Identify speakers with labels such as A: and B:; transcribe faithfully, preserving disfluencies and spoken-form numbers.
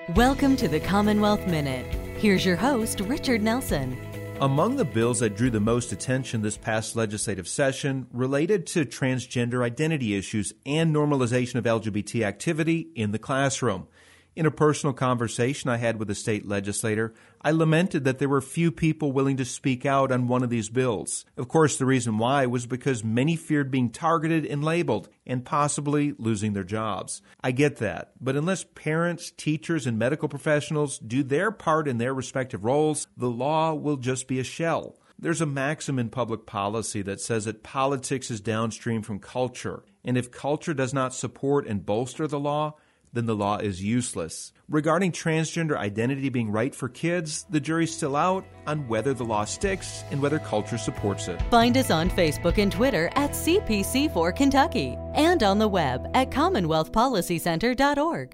A: Welcome to the Commonwealth Minute. Here's your host, Richard Nelson.
B: Among the bills that drew the most attention this past legislative session related to transgender identity issues and normalization of L G B T activity in the classroom. In a personal conversation I had with a state legislator, I lamented that there were few people willing to speak out on one of these bills. Of course, the reason why was because many feared being targeted and labeled and possibly losing their jobs. I get that, but unless parents, teachers, and medical professionals do their part in their respective roles, the law will just be a shell. There's a maxim in public policy that says that politics is downstream from culture, and if culture does not support and bolster the law, then the law is useless. Regarding transgender identity being right for kids, the jury's still out on whether the law sticks and whether culture supports it.
A: Find us on Facebook and Twitter at C P C four Kentucky and on the web at commonwealth policy center dot org.